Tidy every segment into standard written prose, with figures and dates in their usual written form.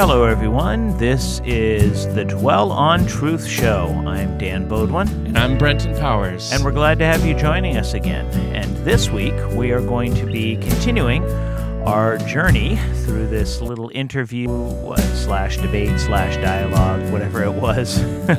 Hello, everyone. This is the Dwell on Truth Show. I'm Dan Bodwin. And I'm Brenton Powers. And we're glad to have you joining us again. And this week, we are going to be continuing our journey through this little interview, /debate /dialogue, whatever it was,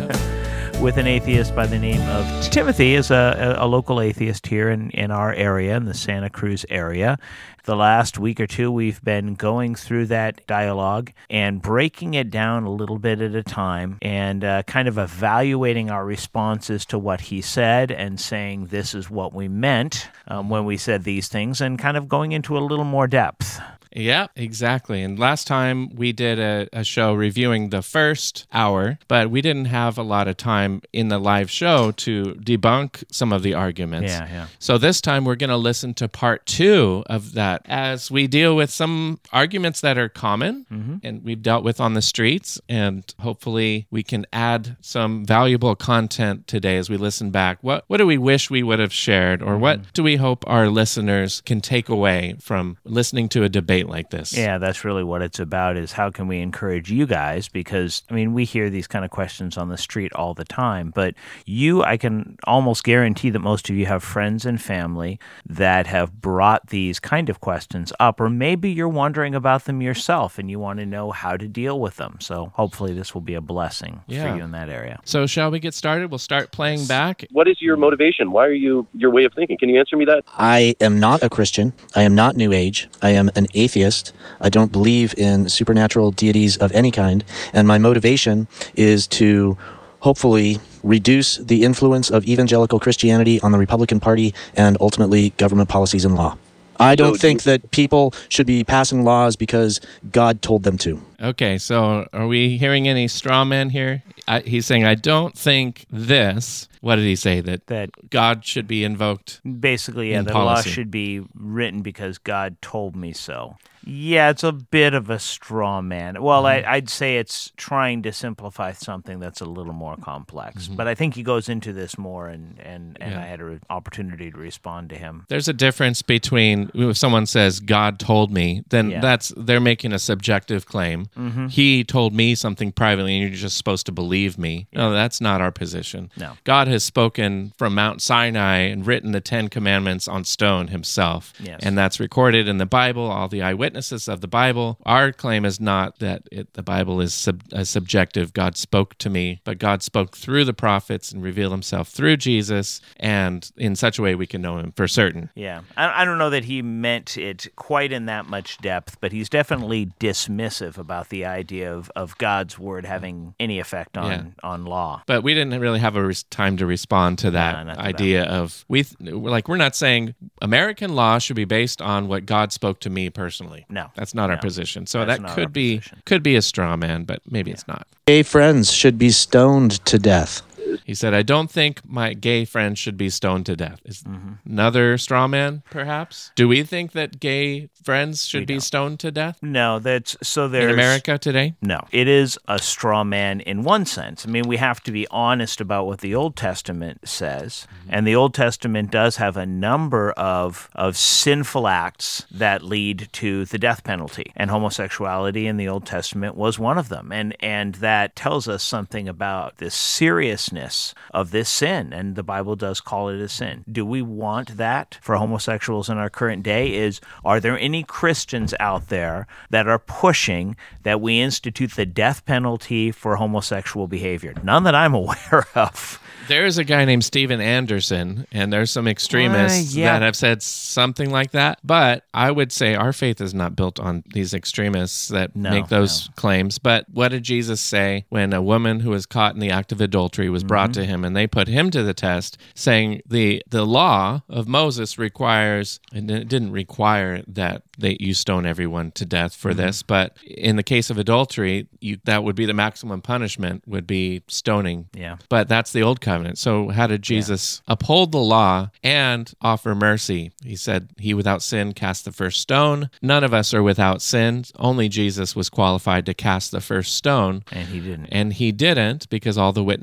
with an atheist by the name of Timothy, is a local atheist here in our area, in the Santa Cruz area. The last week or two, we've been going through that dialogue and breaking it down a little bit at a time and kind of evaluating our responses to what he said and saying this is what we meant when we said these things and kind of going into a little more depth. Yeah, exactly. And last time we did a show reviewing the first hour, but we didn't have a lot of time in the live show to debunk some of the arguments. Yeah. So this time we're going to listen to part 2 of that as we deal with some arguments that are common and we've dealt with on the streets. And hopefully we can add some valuable content today as we listen back. What do we wish we would have shared, or what do we hope our listeners can take away from listening to a debate like this? Yeah, that's really what it's about, is how can we encourage you guys? Because, I mean, we hear these kind of questions on the street all the time, but I can almost guarantee that most of you have friends and family that have brought these kind of questions up, or maybe you're wondering about them yourself and you want to know how to deal with them. So hopefully this will be a blessing for you in that area. So shall we get started? We'll start playing back. What is your motivation? Why are you, your way of thinking? Can you answer me that? I am not a Christian. I am not New Age. I am an atheist. I don't believe in supernatural deities of any kind, and my motivation is to hopefully reduce the influence of evangelical Christianity on the Republican Party and ultimately government policies and law. I don't think that people should be passing laws because God told them to. Okay, so are we hearing any straw man here? He's saying, I don't think this. What did he say? That God should be invoked? Basically, yeah, in the policy. law should be written because God told me so. Yeah, it's a bit of a straw man. Well, I'd say it's trying to simplify something that's a little more complex. But I think he goes into this more, and I had an opportunity to respond to him. There's a difference between if someone says, God told me, then they're making a subjective claim. He told me something privately, and you're just supposed to believe me. No, that's not our position. No. God has spoken from Mount Sinai and written the 10 Commandments on stone himself. Yes. And that's recorded in the Bible, all the eyewitnesses of the Bible. Our claim is not that the Bible is subjective. God spoke to me, but God spoke through the prophets and revealed himself through Jesus, and in such a way we can know him for certain. Yeah. I don't know that he meant it quite in that much depth, but he's definitely dismissive about the idea of God's word having any effect on law. But we didn't really have a time to respond to that idea of, we're not saying American law should be based on what God spoke to me personally. No. That's not our position. So That's that not could be a straw man, but maybe it's not. Gay friends should be stoned to death. He said, I don't think my gay friends should be stoned to death. Is another straw man, perhaps? Do we think that gay friends should be stoned to death? No, there's in America today? No. It is a straw man in one sense. I mean, we have to be honest about what the Old Testament says, and the Old Testament does have a number of sinful acts that lead to the death penalty, and homosexuality in the Old Testament was one of them, and that tells us something about the seriousness of this sin, and the Bible does call it a sin. Do we want that for homosexuals in our current day? Are there any Christians out there that are pushing that we institute the death penalty for homosexual behavior? None that I'm aware of. There's a guy named Steven Anderson, and there's some extremists that have said something like that. But I would say our faith is not built on these extremists that make those claims. But what did Jesus say when a woman who was caught in the act of adultery was brought to him, and they put him to the test, saying the law of Moses requires, and it didn't require that you stone everyone to death for this, but in the case of adultery, that would be the maximum punishment, would be stoning. Yeah. But that's the old covenant. So how did Jesus uphold the law and offer mercy? He said, he without sin cast the first stone. None of us are without sin. Only Jesus was qualified to cast the first stone. And he didn't. And he didn't, because all the witnesses left.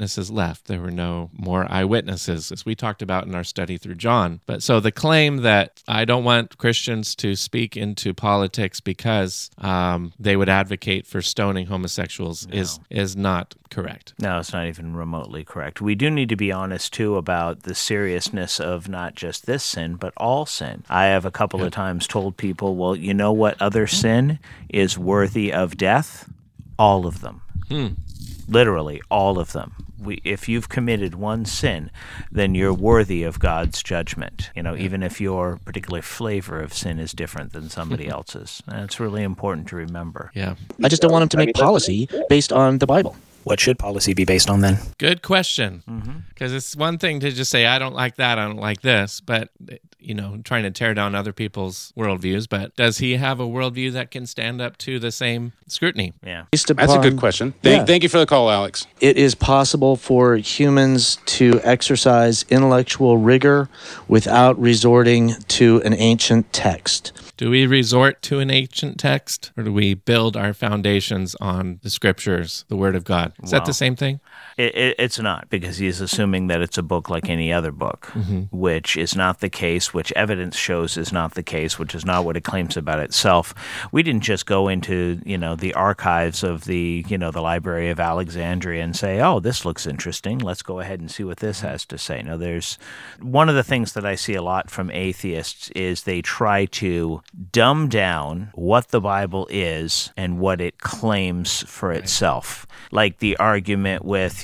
left. There were no more eyewitnesses, as we talked about in our study through John. But so the claim that I don't want Christians to speak into politics because they would advocate for stoning homosexuals is not correct. No, it's not even remotely correct. We do need to be honest, too, about the seriousness of not just this sin, but all sin. I have a couple of times told people, well, you know what other sin is worthy of death? All of them. Literally, all of them. If you've committed one sin, then you're worthy of God's judgment, even if your particular flavor of sin is different than somebody else's. And it's really important to remember. Yeah. I just don't want them to make policy based on the Bible. What should policy be based on then? Good question. Because it's one thing to just say, I don't like that, I don't like this, but, trying to tear down other people's worldviews. But does he have a worldview that can stand up to the same scrutiny? Yeah. That's a good question. Thank you for the call, Alex. It is possible for humans to exercise intellectual rigor without resorting to an ancient text. Do we resort to an ancient text, or do we build our foundations on the scriptures, the Word of God? Is that the same thing? It's not, because he's assuming that it's a book like any other book, which is not the case, which evidence shows is not the case, which is not what it claims about itself. We didn't just go into, the archives of the Library of Alexandria and say, oh, this looks interesting. Let's go ahead and see what this has to say. No, there's one of the things that I see a lot from atheists is they try to dumb down what the Bible is and what it claims for itself. Like the argument with,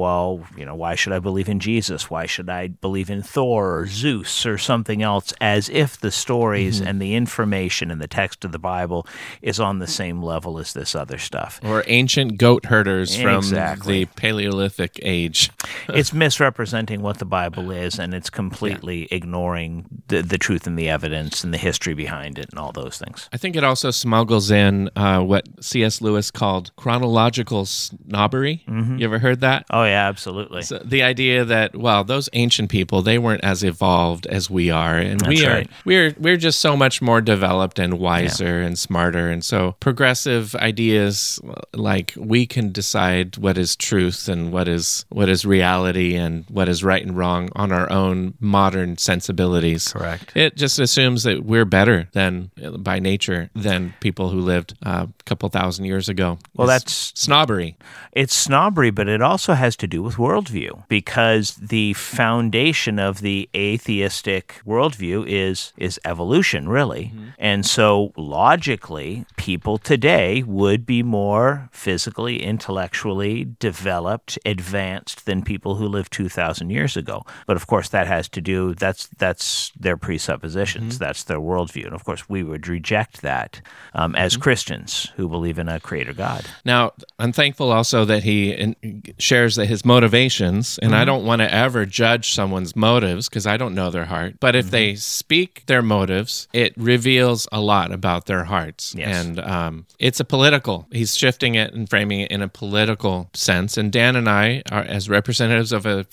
why should I believe in Jesus? Why should I believe in Thor or Zeus or something else, as if the stories and the information in the text of the Bible is on the same level as this other stuff. Or ancient goat herders from the Paleolithic age. It's misrepresenting what the Bible is, and it's completely ignoring the truth and the evidence and the history behind it and all those things. I think it also smuggles in what C.S. Lewis called chronological snobbery. You ever heard that? Oh, yeah, absolutely. So the idea that, those ancient people, they weren't as evolved as we are, and we're just so much more developed and wiser and smarter, and so progressive ideas like we can decide what is truth and what is reality and what is right and wrong on our own modern sensibilities. Correct. It just assumes that we're better than by nature than people who lived a couple thousand years ago. Well, that's snobbery. It's snobbery, but it also has to do with worldview, because the foundation of the atheistic worldview is evolution, really. And so logically, people today would be more physically, intellectually developed, advanced than people who lived 2,000 years ago. But of course, that has to do, that's their presuppositions, that's their worldview. And of course, we would reject that as Christians who believe in a creator God. Now, I'm thankful also that he shares that his motivations, and I don't want to ever judge someone's motives because I don't know their heart, but if they speak their motives, it reveals a lot about their hearts. Yes. And he's shifting it and framing it in a political sense. And Dan and I, as representatives of a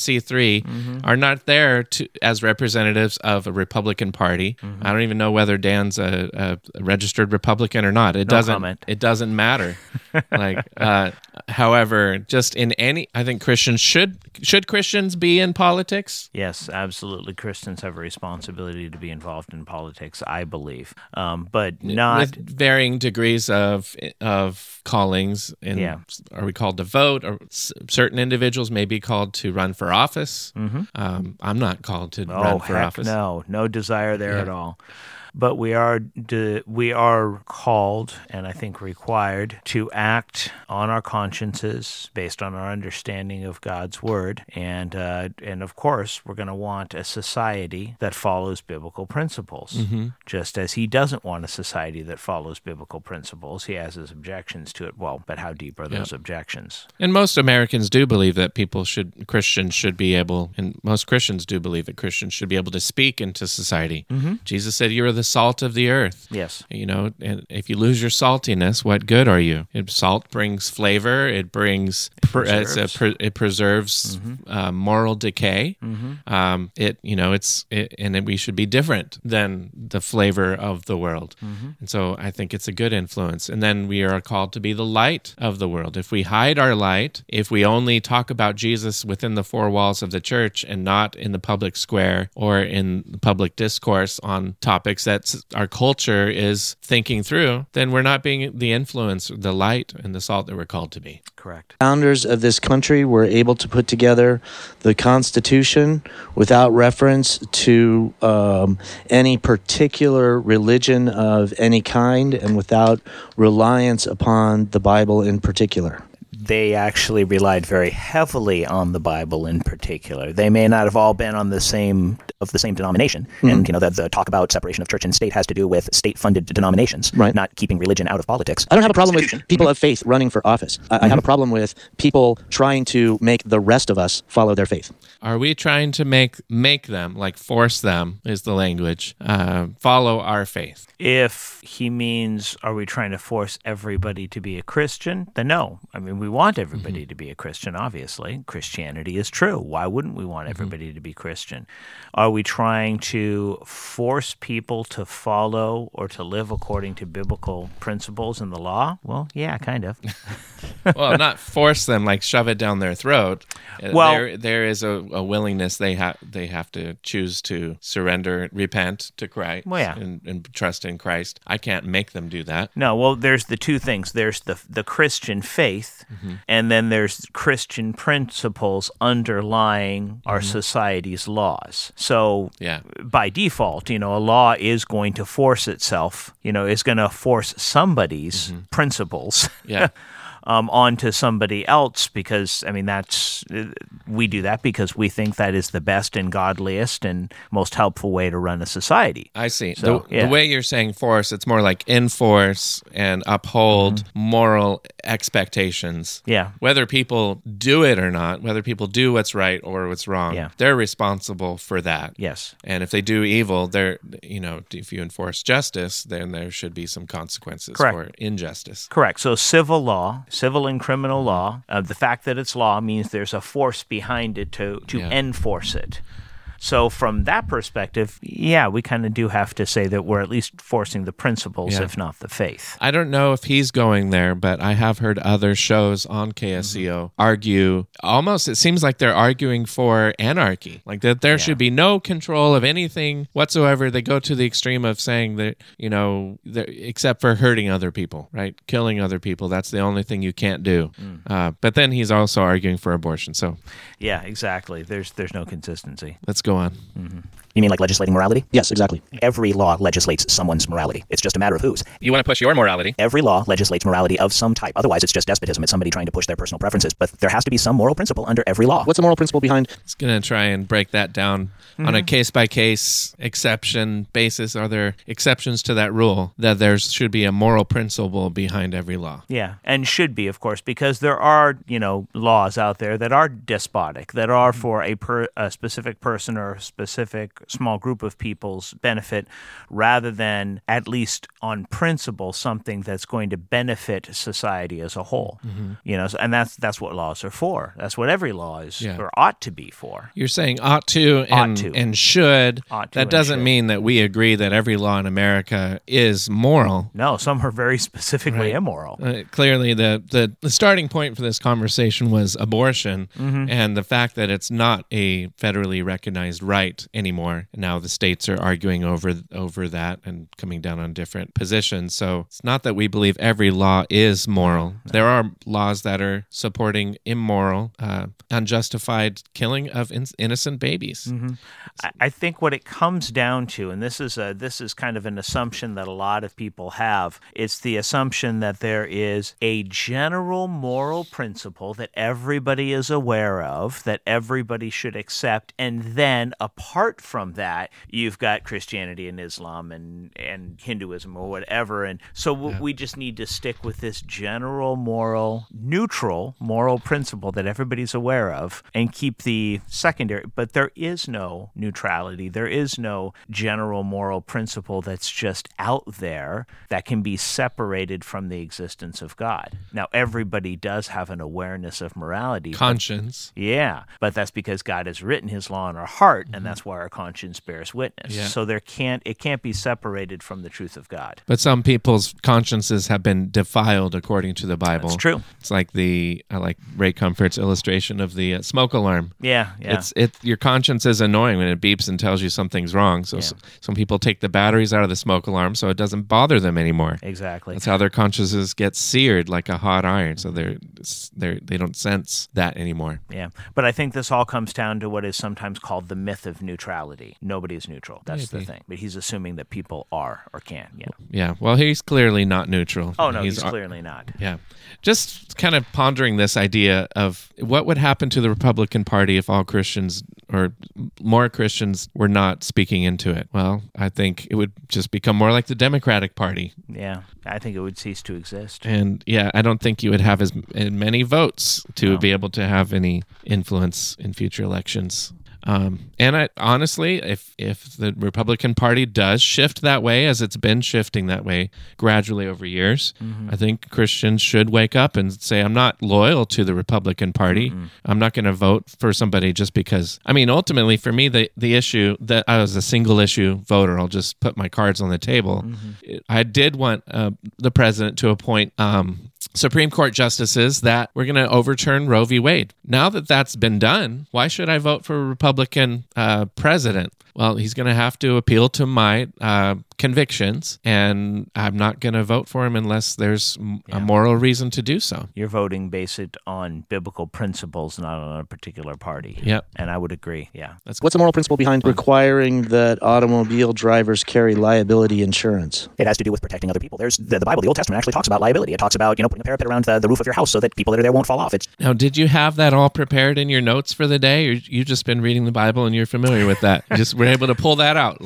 501c3, are not there as representatives of a Republican Party. I don't even know whether Dan's a registered Republican or not. It doesn't matter. However, just in I think Christians should Christians be in politics? Yes, absolutely. Christians have a responsibility to be involved in politics, I believe, but not with varying degrees of callings. Are we called to vote? Or certain individuals may be called to run for office. I'm not called to run for office. No desire there at all. But we are called, and I think required, to act on our consciences based on our understanding of God's Word. And of course, we're going to want a society that follows biblical principles. Just as he doesn't want a society that follows biblical principles, he has his objections to it. Well, but how deep are those objections? And most Americans do believe that Christians should be able, and most Christians do believe that Christians should be able to speak into society. Jesus said, "You are the the salt of the earth. Yes. And if you lose your saltiness, what good are you? Salt brings flavor. It brings it preserves moral decay. And we should be different than the flavor of the world. And so I think it's a good influence. And then we are called to be the light of the world. If we hide our light, if we only talk about Jesus within the four walls of the church and not in the public square or in public discourse on topics that our culture is thinking through, then we're not being the influence, the light, and the salt that we're called to be. Correct. Founders of this country were able to put together the Constitution without reference to any particular religion of any kind and without reliance upon the Bible in particular. They actually relied very heavily on the Bible in particular. They may not have all been of the same denomination. And the talk about separation of church and state has to do with state-funded denominations, right, not keeping religion out of politics. I don't have a problem with people of faith running for office. I have a problem with people trying to make the rest of us follow their faith. Are we trying to make them, like force them is the language, follow our faith? If he means, are we trying to force everybody to be a Christian? Then no. I mean, we want everybody to be a Christian, obviously. Christianity is true. Why wouldn't we want everybody to be Christian? Are we trying to force people to follow or to live according to biblical principles in the law? Well, yeah, kind of. Well, not force them, like shove it down their throat. Well, there is a willingness they have to choose to surrender, repent to Christ, and trust in Christ. I can't make them do that. No, well, there's the two things. There's the Christian faith, and then there's Christian principles underlying our society's laws. So by default, a law is going to force itself, is going to force somebody's principles. Yeah. Onto somebody else, because we do that because we think that is the best and godliest and most helpful way to run a society. I see. So, the way you're saying force, it's more like enforce and uphold moral expectations. Yeah. Whether people do it or not, whether people do what's right or what's wrong, they're responsible for that. Yes. And if they do evil, if you enforce justice, then there should be some consequences for injustice. Correct. So civil law, civil and criminal law, the fact that it's law means there's a force behind it to enforce it. So from that perspective, we kind of do have to say that we're at least forcing the principles, if not the faith. I don't know if he's going there, but I have heard other shows on KSCO argue, almost it seems like they're arguing for anarchy, like that there should be no control of anything whatsoever. They go to the extreme of saying that, except for hurting other people, right? Killing other people, that's the only thing you can't do. But then he's also arguing for abortion. So yeah, exactly. There's no consistency. Let's go on. You mean like legislating morality? Yes, exactly. Every law legislates someone's morality. It's just a matter of whose. You want to push your morality. Every law legislates morality of some type. Otherwise, it's just despotism. It's somebody trying to push their personal preferences. But there has to be some moral principle under every law. What's the moral principle behind? It's going to try and break that down on a case-by-case exception basis. Are there exceptions to that rule that there should be a moral principle behind every law? Yeah, and should be, of course, because there are, laws out there that are despotic, that are for a specific person or a specific small group of people's benefit, rather than, at least on principle, something that's going to benefit society as a whole. And that's what laws are for. That's what every law is or ought to be for. You're saying ought to and should. That doesn't mean that we agree that every law in America is moral. No, some are very specifically immoral. Clearly, the starting point for this conversation was abortion, and the fact that it's not a federally recognized right anymore. Now the states are arguing over that and coming down on different positions. So it's not that we believe every law is moral. There are laws that are supporting immoral, unjustified killing of innocent babies. I think what it comes down to, and this is kind of an assumption that a lot of people have, it's the assumption that there is a general moral principle that everybody is aware of, that everybody should accept, and then then apart from that, you've got Christianity and Islam and Hinduism or whatever. And so we just need to stick with this general neutral moral principle that everybody's aware of and keep the secondary. But there is no neutrality. There is no general moral principle that's just out there that can be separated from the existence of God. Now, everybody does have an awareness of morality. Conscience. But that's because God has written his law in our heart, and that's why our conscience bears witness. Yeah. So it can't be separated from the truth of God. But some people's consciences have been defiled according to the Bible. That's true. It's like I like Ray Comfort's illustration of the smoke alarm. Yeah. Your conscience is annoying when it beeps and tells you something's wrong. So some people take the batteries out of the smoke alarm so it doesn't bother them anymore. Exactly. That's how their consciences get seared like a hot iron. So they don't sense that anymore. Yeah. But I think this all comes down to what is sometimes called the myth of neutrality. Nobody is neutral. That's the thing. But he's assuming that people are or can. Yeah. Well, he's clearly not neutral. Oh, no, he's clearly not. Yeah. Just kind of pondering this idea of what would happen to the Republican Party if all Christians or more Christians were not speaking into it. Well, I think it would just become more like the Democratic Party. Yeah, I think it would cease to exist. And I don't think you would have as many votes to be able to have any influence in future elections. And I honestly, if the Republican Party does shift that way, as it's been shifting that way gradually over years, I think Christians should wake up and say, I'm not loyal to the Republican Party. I'm not going to vote for somebody just because. I mean, ultimately, for me, the issue that I was a single issue voter, I'll just put my cards on the table. I did want the president to appoint Supreme Court justices that were going to overturn Roe v. Wade. Now that that's been done, why should I vote for a Republican president? Well, he's going to have to appeal to my convictions, and I'm not going to vote for him unless there's a moral reason to do so. You're voting based on biblical principles, not on a particular party. Yep. And I would agree. Yeah. What's the moral principle behind requiring that automobile drivers carry liability insurance? It has to do with protecting other people. There's the Bible, the Old Testament actually talks about liability. It talks about, putting a parapet around the roof of your house so that people that are there won't fall off. Now, did you have that all prepared in your notes for the day, or you just been reading the Bible and you're familiar with that? You just were able to pull that out?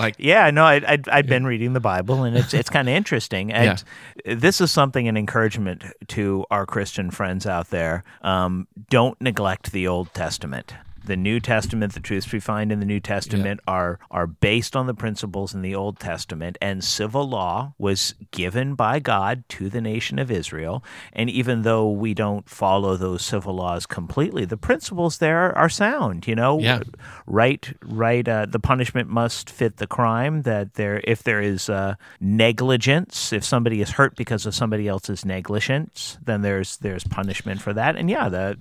I'd been reading the Bible, and it's kind of interesting. And this is an encouragement to our Christian friends out there. Don't neglect the Old Testament. The New Testament, the truths we find in the New Testament are based on the principles in the Old Testament, and civil law was given by God to the nation of Israel. And even though we don't follow those civil laws completely, the principles there are sound. Right. The punishment must fit the crime. That if there is negligence, if somebody is hurt because of somebody else's negligence, then there's punishment for that. And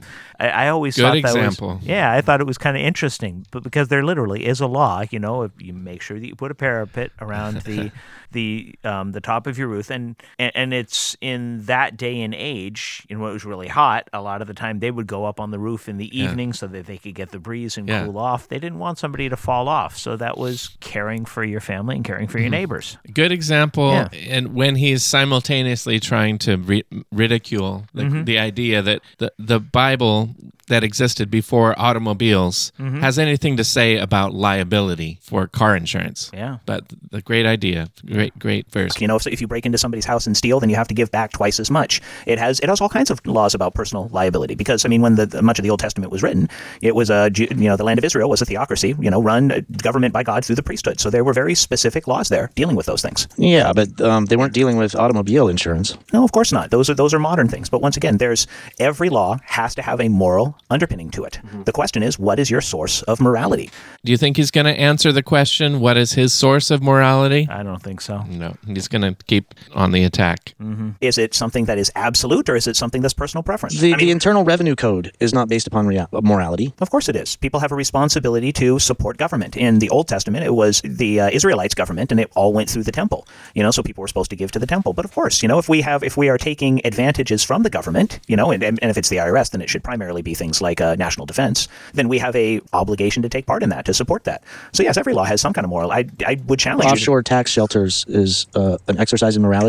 I always thought that example. I thought it was kind of interesting, but because there literally is a law, if you make sure that you put a parapet around the top of your roof, and it's in that day and age, when it was really hot, a lot of the time they would go up on the roof in the evening so that they could get the breeze and cool off. They didn't want somebody to fall off, so that was caring for your family and caring for your neighbors. Good example, and when he's simultaneously trying to ridicule the idea that the Bible that existed before automobiles has anything to say about liability for car insurance. Yeah. But the great idea, great verse. If you break into somebody's house and steal, then you have to give back twice as much. It has all kinds of laws about personal liability, because when much of the Old Testament was written, it was the land of Israel was a theocracy, run government by God through the priesthood. So there were very specific laws there dealing with those things. Yeah, but they weren't dealing with automobile insurance. No, of course not. Those are modern things. But once again, every law has to have a moral underpinning to it. The question is, what is your source of morality? Do you think he's going to answer the question, what is his source of morality? I don't think so. No, he's going to keep on the attack. Is it something that is absolute, or is it something that's personal preference? The Internal Revenue Code is not based upon morality. Of course it is. People have a responsibility to support government. In the Old Testament, it was the Israelites' government, and it all went through the temple. So people were supposed to give to the temple. But of course, if we are taking advantages from the government, and if it's the IRS, then it should primarily be things like national defense. Then we have a obligation to take part in that, to support that. So yes, every law has some kind of moral. I would challenge Offshore tax shelters is an exercise in morality.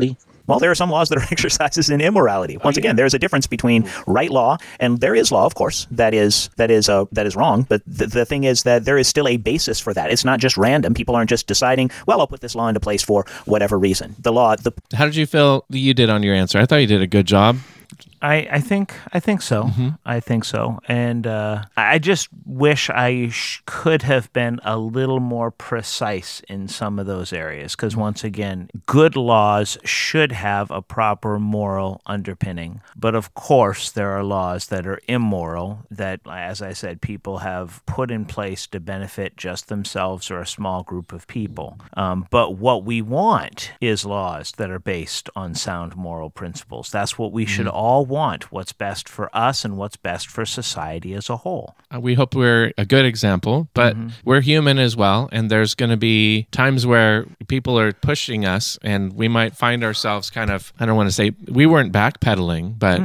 Well, there are some laws that are exercises in immorality. Once again, there is a difference between right law, and there is law, of course, that is wrong. But the thing is that there is still a basis for that. It's not just random. People aren't just deciding, well, I'll put this law into place for whatever reason. The law. How did you feel you did on your answer? I thought you did a good job. I think so. Mm-hmm. I think so. And I just wish I could have been a little more precise in some of those areas, because once again, good laws should have a proper moral underpinning. But of course, there are laws that are immoral that, as I said, people have put in place to benefit just themselves or a small group of people. But what we want is laws that are based on sound moral principles. That's what we should all want, what's best for us and what's best for society as a whole. We hope we're a good example, but we're human as well, and there's going to be times where people are pushing us, and we might find ourselves kind of, I don't want to say, we weren't backpedaling, but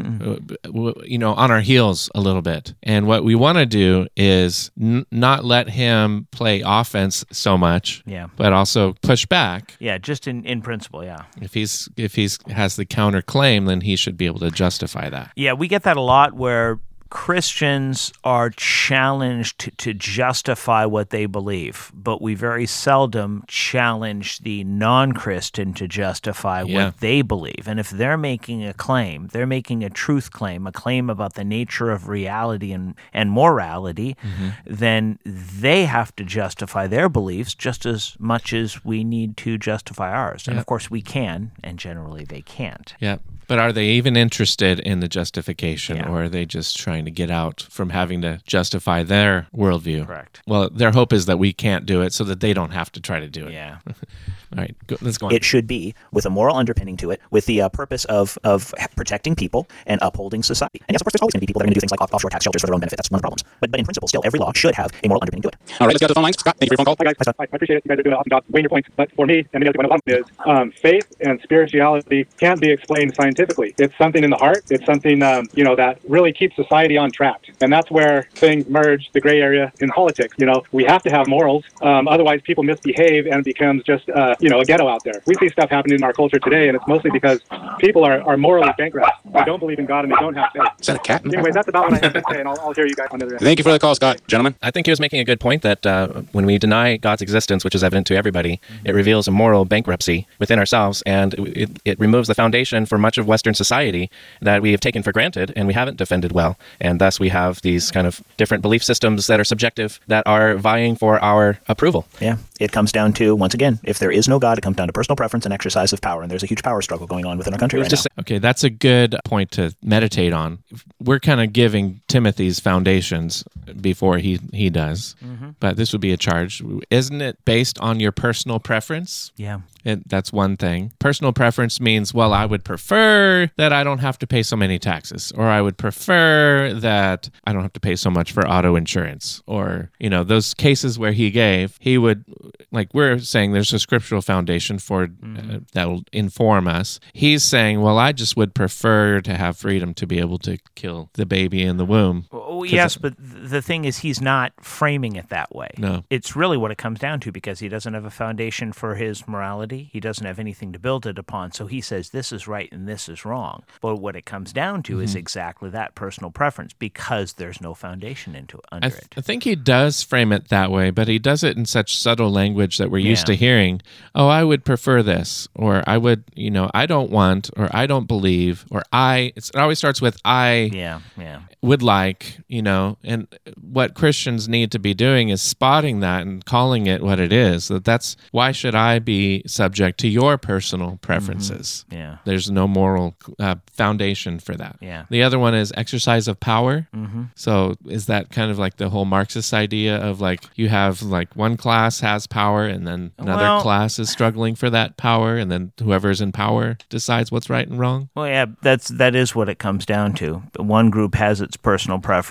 on our heels a little bit. And what we want to do is not let him play offense so much, but also push back. Yeah, just in principle, yeah. If he's has the counterclaim, then he should be able to justify that. Yeah, we get that a lot where Christians are challenged to justify what they believe, but we very seldom challenge the non-Christian to justify what they believe. And if they're making a claim, they're making a truth claim, a claim about the nature of reality and morality, then they have to justify their beliefs just as much as we need to justify ours. And of course we can, and generally they can't. Yeah. But are they even interested in the justification, or are they just trying to get out from having to justify their worldview? Correct. Well, their hope is that we can't do it so that they don't have to try to do it. Yeah. All right, let's go on. It should be with a moral underpinning to it, with the purpose of protecting people and upholding society. And yes, of course, there's always going to be people that are going to do things like offshore tax shelters for their own benefit. That's one of the problems. But in principle, still, every law should have a moral underpinning to it. All right, let's go to the phone lines. Scott, thank you for your phone call. Hi, guys. I appreciate it. You guys are doing an awesome job weighing your points. But for me, and the other one is faith and spirituality can't be explained scientifically. It's something in the heart. It's something, that really keeps society on track. And that's where things merge, the gray area in politics. We have to have morals. Otherwise, people misbehave and it becomes just, a ghetto out there. We see stuff happening in our culture today, and it's mostly because people are morally bankrupt. They don't believe in God, and they don't have faith. Is that a cat? Anyway, that's about what I have to say, and I'll hear you guys on the other end. Thank you for the call, Scott. Gentlemen? I think he was making a good point that when we deny God's existence, which is evident to everybody, it reveals a moral bankruptcy within ourselves, and it removes the foundation for much of Western society that we have taken for granted and we haven't defended well. And thus we have these kind of different belief systems that are subjective that are vying for our approval. Yeah, it comes down to, once again, if there is no God, it comes down to personal preference and exercise of power. And there's a huge power struggle going on within our country right now. Okay, that's a good point to meditate on. We're kind of giving Timothy's foundations before he does, but this would be a charge. Isn't it based on your personal preference? Yeah. That's one thing. Personal preference means, well, I would prefer that I don't have to pay so many taxes, or I would prefer that I don't have to pay so much for auto insurance, or, those cases where he would, like we're saying, there's a scriptural foundation for that will inform us. He's saying, well, I just would prefer to have freedom to be able to kill the baby in the womb. Oh, yes, but the thing is, he's not framing it that way. No. It's really what it comes down to, because he doesn't have a foundation for his morality. He doesn't have anything to build it upon. So he says this is right and this is wrong. But what it comes down to is exactly that, personal preference, because there's no foundation under it. I think he does frame it that way, but he does it in such subtle language that we're used to hearing. Oh, I would prefer this, or I would, I don't want, or I don't believe, or it always starts with I would like, and what Christians need to be doing is spotting that and calling it what it is. That's why should I be subject to your personal preferences? Yeah. There's no moral foundation for that. Yeah. The other one is exercise of power. So is that kind of like the whole Marxist idea of like you have like one class has power and then another class is struggling for that power, and then whoever's in power decides what's right and wrong? Well, yeah, that is what it comes down to. One group has its personal preference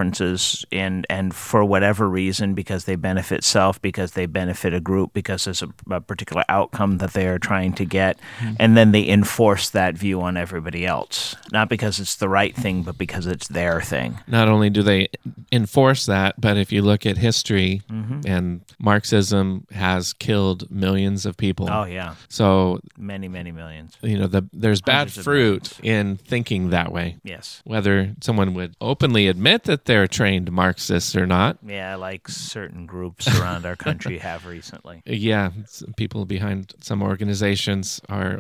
differences and for whatever reason, because they benefit self, because they benefit a group, because there's a particular outcome that they are trying to get, and then they enforce that view on everybody else, not because it's the right thing, but because it's their thing. Not only do they enforce that, but if you look at history, and Marxism has killed millions of people. Oh, yeah. So many millions. There's bad fruit in thinking that way. Yes. Whether someone would openly admit that they're trained Marxists or not. Yeah, like certain groups around our country have recently. Yeah, people behind some organizations are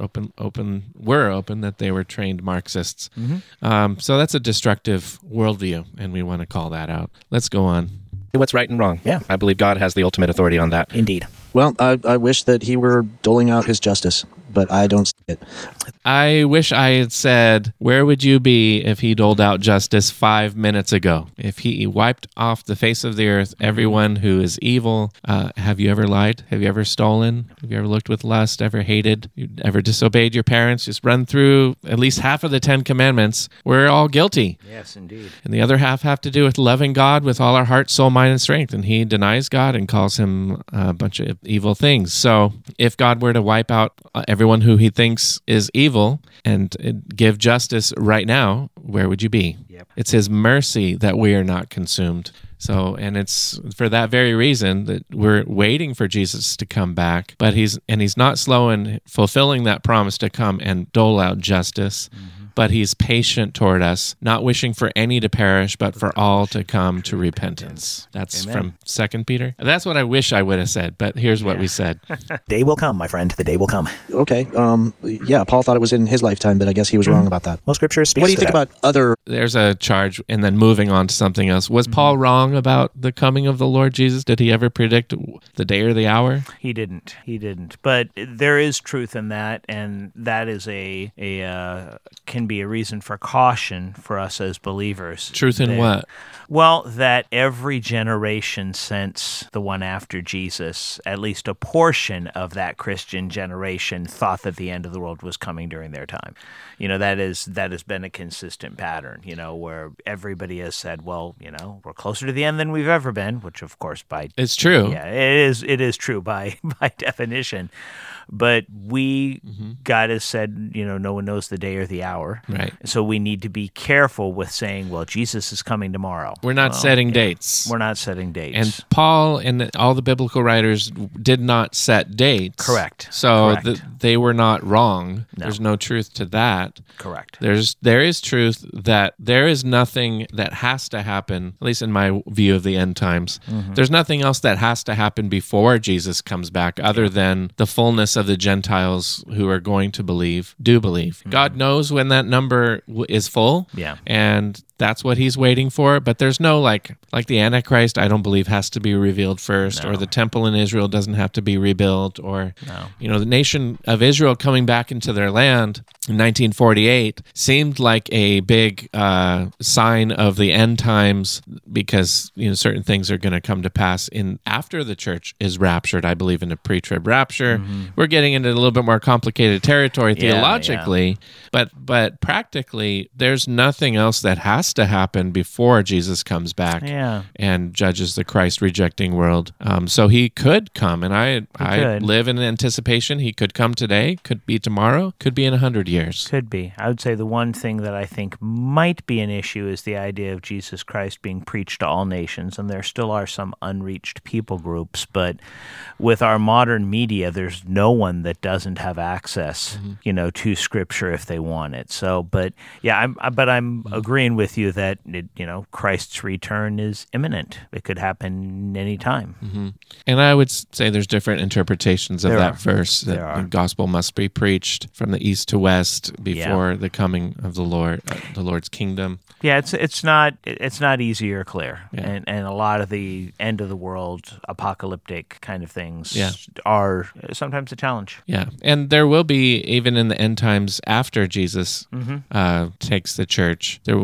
were open that they were trained Marxists. So that's a destructive worldview, and we want to call that out. Let's go on. What's right and wrong? Yeah. I believe God has the ultimate authority on that. Indeed. Well, I wish that he were doling out his justice, but I don't see it. I wish I had said, where would you be if he doled out justice 5 minutes ago? If he wiped off the face of the earth everyone who is evil. Have you ever lied? Have you ever stolen? Have you ever looked with lust? Ever hated? You ever disobeyed your parents? Just run through at least half of the 10 Commandments. We're all guilty. Yes, indeed. And the other half have to do with loving God with all our heart, soul, mind, and strength. And he denies God and calls him a bunch of evil things. So if God were to wipe out everyone who he thinks is evil and give justice right now, where would you be? Yep. It's his mercy that we are not consumed. So, and it's for that very reason that we're waiting for Jesus to come back, but he's not slow in fulfilling that promise to come and dole out justice. But he's patient toward us, not wishing for any to perish, but for all to come to repentance. That's Amen. from 2 Peter. That's what I wish I would have said, but here's what we said. Day will come, my friend. The day will come. Okay. Yeah, Paul thought it was in his lifetime, but I guess he was wrong about that. Well, Scripture speaks What do you to think that. about other... There's a charge, and then moving on to something else. Was Paul wrong about the coming of the Lord Jesus? Did he ever predict the day or the hour? He didn't. But there is truth in that, and that is can be a reason for caution for us as believers. Truth in what? Well, that every generation since the one after Jesus, at least a portion of that Christian generation, thought that the end of the world was coming during their time. That has been a consistent pattern, where everybody has said, well, we're closer to the end than we've ever been, which of course it's true. Yeah, it is true by definition. But God has said, no one knows the day or the hour. Right. So we need to be careful with saying, well, Jesus is coming tomorrow. We're not setting dates. We're not setting dates. And Paul and all the biblical writers did not set dates. Correct. So Correct. They were not wrong. No. There's no truth to that. Correct. There is truth that there is nothing that has to happen, at least in my view of the end times. There's nothing else that has to happen before Jesus comes back other than the fullness of the Gentiles who are going to believe, do believe. God knows when that number is full. Yeah. And that's what he's waiting for. But there's no like the Antichrist, I don't believe has to be revealed first, or the temple in Israel doesn't have to be rebuilt, or the nation of Israel coming back into their land in 1948 seemed like a big sign of the end times, because certain things are going to come to pass after the church is raptured. I believe in a pre-trib rapture. We're getting into a little bit more complicated territory theologically, but practically there's nothing else that has to happen before Jesus comes back and judges the Christ rejecting world. So he could come, and I live in anticipation. He could come today, could be tomorrow, could be in 100 years. Could be. I would say the one thing that I think might be an issue is the idea of Jesus Christ being preached to all nations, and there still are some unreached people groups, but with our modern media, there's no one that doesn't have access, to Scripture if they want it. So, but yeah, I'm agreeing with you that Christ's return is imminent. It could happen any time. And I would say there's different interpretations of that verse, There that are. the gospel must be preached from the east to west before the coming of the Lord, the Lord's kingdom. Yeah, it's not easy or clear, Yeah. and a lot of the end of the world apocalyptic kind of things Yeah. are sometimes a challenge. Yeah, and there will be, even in the end times after Jesus takes the church, there will be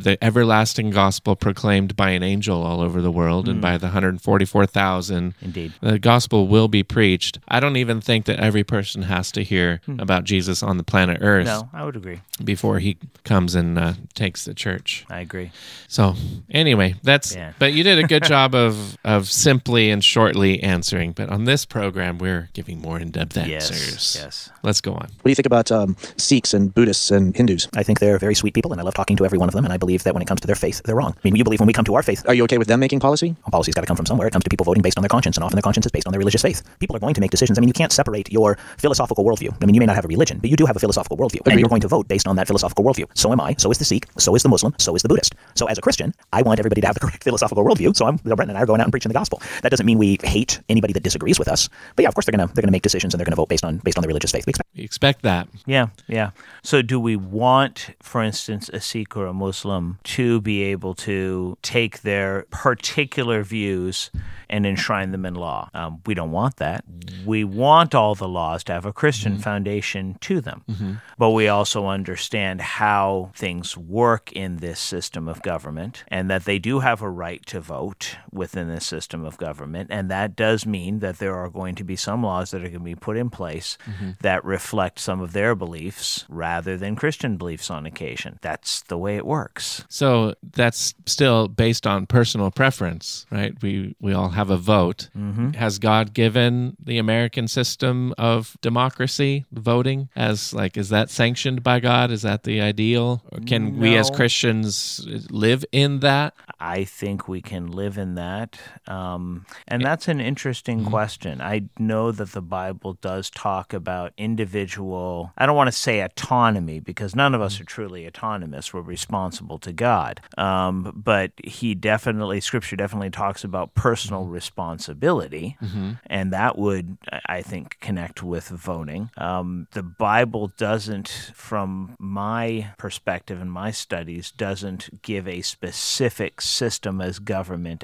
the everlasting gospel proclaimed by an angel all over the world and by the 144,000. Indeed. The gospel will be preached. I don't even think that every person has to hear about Jesus on the planet Earth. No, I would agree. Before he comes and takes the church. I agree. So anyway, but you did a good job of simply and shortly answering. But on this program, we're giving more in-depth answers. Yes. Let's go on. What do you think about Sikhs and Buddhists and Hindus? I think they're very sweet people, and I love talking to every one of them, and I believe that when it comes to their faith, they're wrong. I mean, you believe when we come to our faith... Are you okay with them making policy? Well, policy's got to come from somewhere. It comes to people voting based on their conscience, and often their conscience is based on their religious faith. People are going to make decisions. I mean, you can't separate your philosophical worldview. I mean, you may not have a religion, but you do have a philosophical worldview, and you're going to vote based on that philosophical worldview. So am I, so is the Sikh, so is the Muslim, so is the Buddhist. So as a Christian, I want everybody to have the correct philosophical worldview, so Brent and I are going out and preaching the gospel. That doesn't mean we hate anybody that disagrees with us, but yeah, of course they're gonna make decisions, and they're gonna vote based on their religious faith. We expect that. Yeah. So do we want, for instance, a Sikh or a Muslim to be able to take their particular views and enshrine them in law? We don't want that. We want all the laws to have a Christian foundation to them. But we also understand how things work in this system of government, and that they do have a right to vote within this system of government. And that does mean that there are going to be some laws that are going to be put in place that reflect some of their beliefs rather than Christian beliefs on occasion. That's the way it works. So that's still based on personal preference, right? We all have a vote. Has God given the American system of democracy, voting, is that sanctioned by God? Is that the ideal? Or can we as Christians live in that? I think we can live in that. And that's an interesting question. I know that the Bible does talk about individual, I don't want to say autonomy, because none of us are truly autonomous. We're responsible to God. But Scripture definitely talks about personal responsibility, and that would, I think, connect with voting. The Bible doesn't, from my perspective and my studies, doesn't give a specific system as government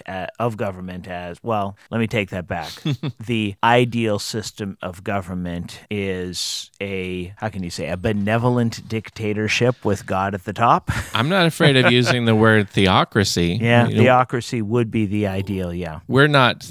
as, well, let me take that back. The ideal system of government is a benevolent dictatorship with God at the top. I'm not afraid of using the word theocracy. Yeah, theocracy would be the ideal, yeah. We're not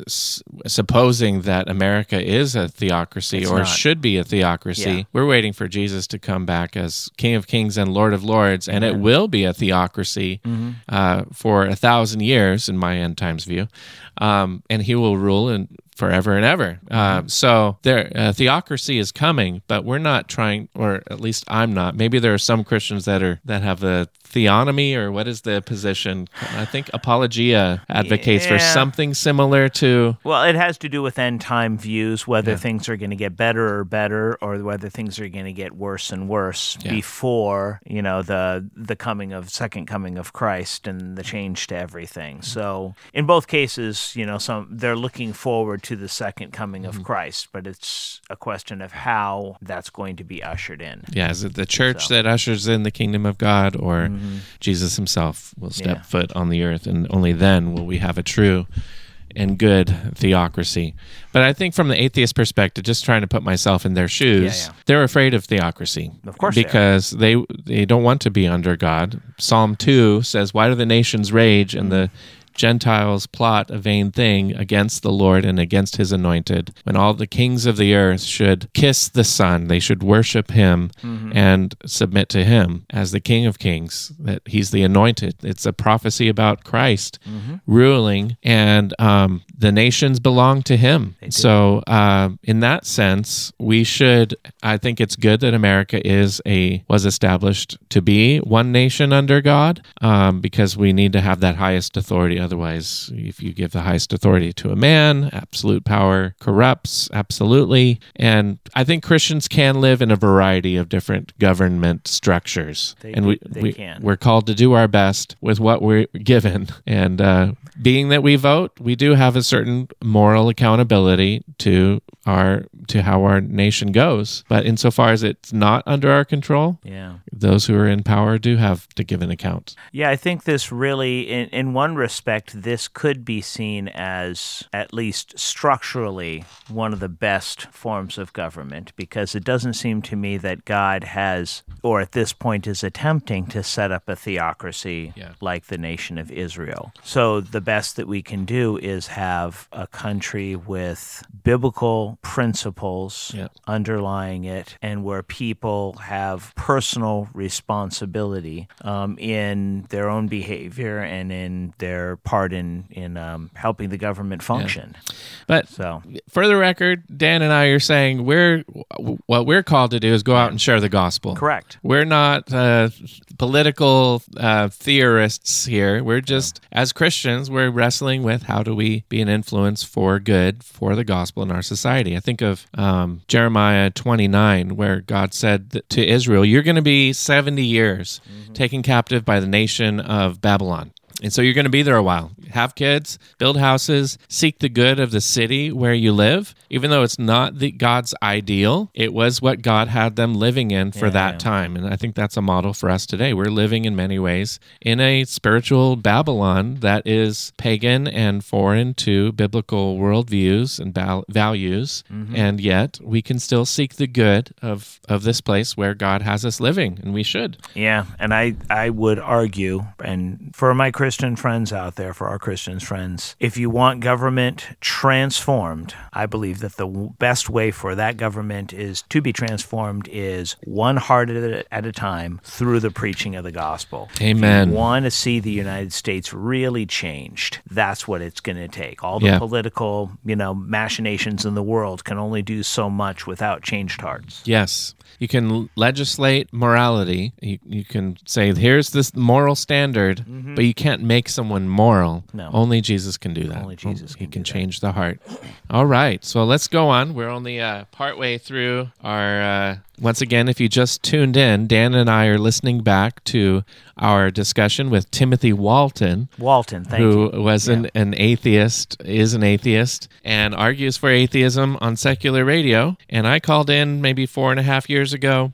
supposing that America is a theocracy should be a theocracy. Yeah. We're waiting for Jesus to come back as King of Kings and Lord of Lords, and it will be a theocracy for 1,000 years, in my end times view, and he will rule forever and ever. So theocracy is coming, but we're not trying, or at least I'm not. Maybe there are some Christians that have a theonomy, or what is the position? I think Apologia advocates for something similar to... Well, it has to do with end time views, whether things are going to get better, or whether things are going to get worse and worse before, the second coming of Christ and the change to everything. So in both cases, they're looking forward to the second coming of Christ, but it's a question of how that's going to be ushered in. Yeah, is it the church that ushers in the kingdom of God, or Jesus himself will step foot on the earth, and only then will we have a true and good theocracy? But I think from the atheist perspective, just trying to put myself in their shoes, they're afraid of theocracy. Of course, because they don't want to be under God. Psalm 2 says, "Why do the nations rage and the Gentiles plot a vain thing against the Lord and against his anointed, when all the kings of the earth should kiss the Son, they should worship him and submit to him as the King of Kings, that he's the anointed." It's a prophecy about Christ ruling, and the nations belong to him. So in that sense, I think it's good that America was established to be one nation under God, because we need to have that highest authority. Otherwise, if you give the highest authority to a man, absolute power corrupts, absolutely. And I think Christians can live in a variety of different government structures. They can. We're called to do our best with what we're given. And being that we vote, we do have a certain moral accountability to how our nation goes. But insofar as it's not under our control, those who are in power do have to give an account. Yeah, I think this really, in one respect, this could be seen as, at least structurally, one of the best forms of government, because it doesn't seem to me that God has, or at this point is attempting to set up a theocracy like the nation of Israel. So the best that we can do is have a country with biblical principles underlying it, and where people have personal responsibility in their own behavior and in their part in helping the government function. But for the record, Dan and I are saying what we're called to do is go out and share the gospel. Correct. We're not political theorists here. We're just, as Christians, we're wrestling with how do we be an influence for good, for the gospel in our society. I think of Jeremiah 29, where God said to Israel, you're going to be 70 years taken captive by the nation of Babylon. And so you're going to be there a while. Have kids, build houses, seek the good of the city where you live. Even though it's not God's ideal, it was what God had them living in for that time. And I think that's a model for us today. We're living in many ways in a spiritual Babylon that is pagan and foreign to biblical worldviews and values. And yet we can still seek the good of this place where God has us living, and we should. Yeah, and I would argue, and for my Christian friends out there, for our Christian friends, if you want government transformed, I believe that the best way for that government is to be transformed is one heart at a time through the preaching of the gospel. Amen. If you want to see the United States really changed, that's what it's going to take. All the political, machinations in the world can only do so much without changed hearts. Yes. You can legislate morality. You can say, here's this moral standard, but you can't make someone moral. No. Only Jesus can do that. Only Jesus He can change the heart. All right. So let's go on. We're only partway through our... Once again, if you just tuned in, Dan and I are listening back to our discussion with Timothy Walton. Thank you. Who was an atheist, is an atheist, and argues for atheism on secular radio. And I called in maybe 4.5 years ago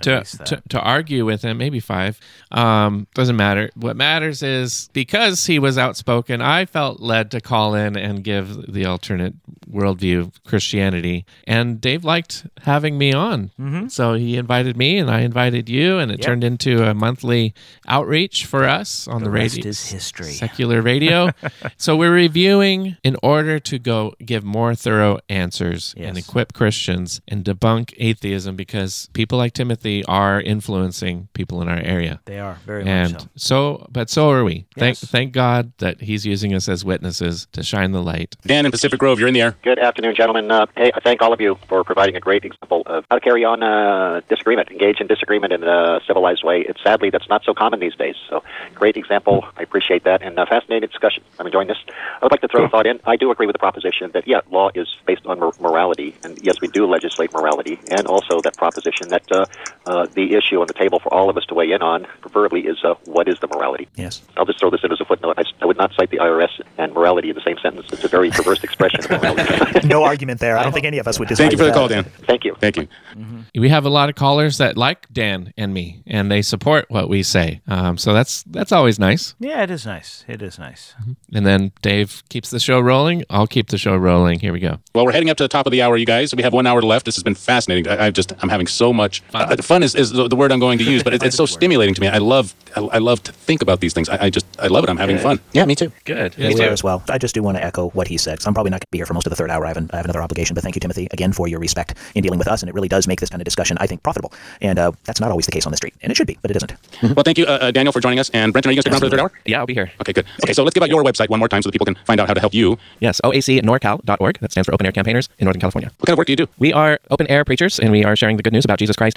to argue with him, maybe 5. Doesn't matter. What matters is, because he was outspoken, I felt led to call in and give the alternate worldview of Christianity. And Dave liked having me on. So he invited me and I invited you, and it turned into a monthly outreach for us on the radio. The rest is history. Secular radio. So we're reviewing in order to go give more thorough answers and equip Christians and debunk atheism, because people like Timothy are influencing people in our area. They are, very much so. But so are we. Yes. Thank God that he's using us as witnesses to shine the light. Dan in Pacific Grove, you're in the air. Good afternoon, gentlemen. Hey, I thank all of you for providing a great example of how to carry on disagreement, engage in disagreement in a civilized way. Sadly, that's not so common these days. So, great example. I appreciate that, and fascinating discussion. I'm enjoying this. I would like to throw a thought in. I do agree with the proposition that, law is based on morality, and yes, we do legislate morality, and also that proposition that the issue on the table for all of us to weigh in on, preferably, is what is the morality? Yes. I'll just throw this in as a footnote. I would not cite the IRS and morality in the same sentence. It's a very perverse expression of morality. No argument there. I don't think any of us would disagree. Thank you for the call, Dan. Thank you. Thank you. We have a lot of callers that like Dan and me, and they support what we say. So that's always nice. Yeah, it is nice. It is nice. And then Dave keeps the show rolling. I'll keep the show rolling. Here we go. Well, we're heading up to the top of the hour, you guys. We have 1 hour left. This has been fascinating. I'm having so much fun. Fun is the word I'm going to use, but it's so stimulating to me. I love to think about these things. I love it. I'm having fun. Yeah, me too. Good. Me too as well. I just do want to echo what he said, because I'm probably not going to be here for most of the third hour. I have another obligation, but thank you, Timothy, again, for your respect in dealing with us, and it really does make this kind of discussion, I think, profitable. And that's not always the case on the street, and it should be, but it isn't. Well, thank you, Daniel, for joining us. And Brenton, are you going to stick around for the third hour? Yeah, I'll be here. Okay, good. Okay, so let's give out your website one more time so that people can find out how to help you. Yes, oacnorcal.org. That stands for Open Air Campaigners in Northern California. What kind of work do you do? We are open air preachers, and we are sharing the good news about Jesus Christ out on the streets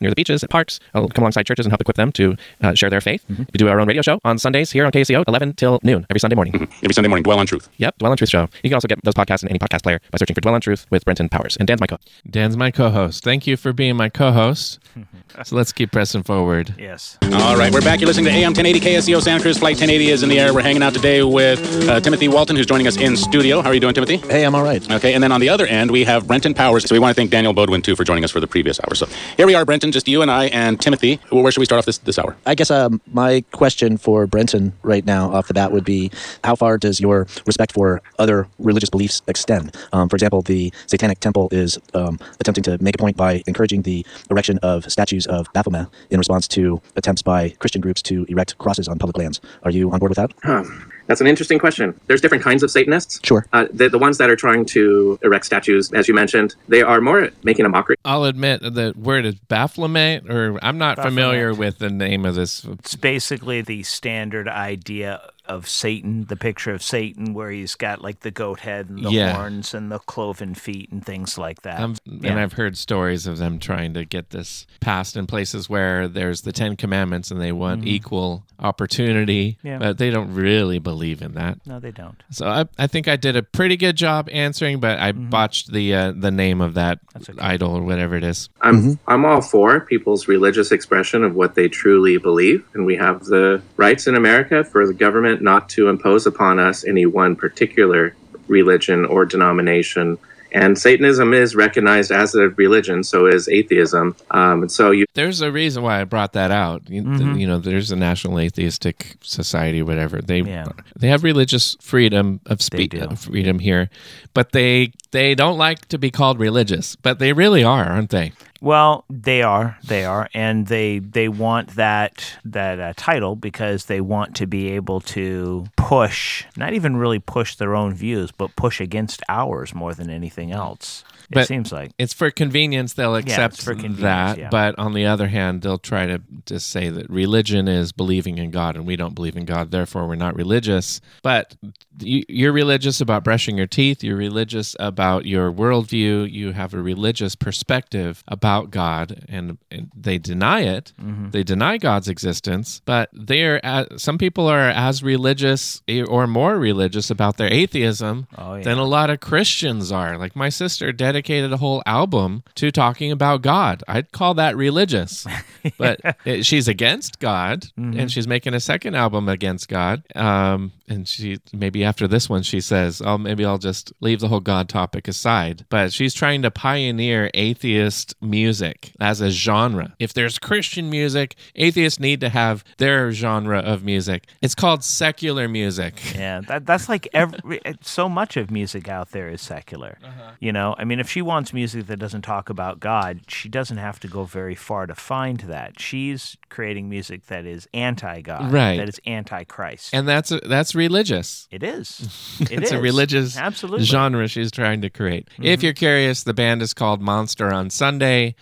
near the beaches, at parks. I'll come alongside churches and help equip them to share their faith. We do our own radio show on Sundays here on KSCO, 11 till noon, every Sunday morning. Every Sunday morning, Dwell on Truth. Yep, Dwell on Truth show. You can also get those podcasts in any podcast player by searching for Dwell on Truth with Brenton Powers. And Dan's my co-host. Dan's my co-host. Thank you for being my co-host. So let's keep pressing forward. Yes. All right, we're back. You're listening to AM 1080 KSCO Santa Cruz. Flight 1080 is in the air. We're hanging out today with Timothy Walton, who's joining us in studio. How are you doing, Timothy? Hey, I'm all right. Okay, and then on the other end, we have Brenton Powers. So we want to thank Daniel Bodwin, too, for joining us for the previous hour. So here we are, Brenton, just you and I and Timothy. Well, where should we start off this hour? I guess my question for Brenton right now off the bat would be, how far does your respect for other religious beliefs extend? For example, the Satanic Temple is attempting to make a point by encouraging the erection of statues of Baphomet in response to attempts by Christian groups to erect crosses on public lands. Are you on board with that? That's an interesting question. There's different kinds of Satanists. Sure. The ones that are trying to erect statues, as you mentioned, they are more making a mockery. I'll admit the word is Baphomet, or I'm not familiar with the name of this. It's basically the standard idea of Satan, the picture of Satan where he's got like the goat head and the horns and the cloven feet and things like that. And I've heard stories of them trying to get this passed in places where there's the 10 Commandments and they want equal opportunity, but they don't really believe in that. No, they don't. So I think I did a pretty good job answering, but I botched the name of that idol or whatever it is. I'm all for people's religious expression of what they truly believe, and we have the rights in America for the government not to impose upon us any one particular religion or denomination. And Satanism is recognized as a religion, so is atheism. There's a reason why I brought that out. You know, there's a National Atheistic Society, whatever. They have religious freedom of speech, freedom here, but they don't like to be called religious. But they really are, aren't they? Well, they are, and they want that title because they want to be able to push, not even really push their own views, but push against ours more than anything else. It seems like it's for convenience. They'll accept that, but on the other hand, they'll try to just say that religion is believing in God, and we don't believe in God, therefore we're not religious. But you're religious about brushing your teeth. You're religious about your worldview. You have a religious perspective about God, and they deny it. They deny God's existence, but some people are as religious or more religious about their atheism than a lot of Christians are. Like my sister dedicated a whole album to talking about God. I'd call that religious, but she's against God, and she's making a second album against God. And she maybe after this one she says, maybe I'll just leave the whole God topic aside. But she's trying to pioneer atheist music as a genre. If there's Christian music, atheists need to have their genre of music. It's called secular music. Yeah, that's like so much of music out there is secular. You know, I mean, if she wants music that doesn't talk about God, she doesn't have to go very far to find that. She's creating music that is anti-God, right? That is anti-Christ, and that's religious. It is. It's a religious genre she's trying to create. If you're curious, the band is called Monster on Sunday.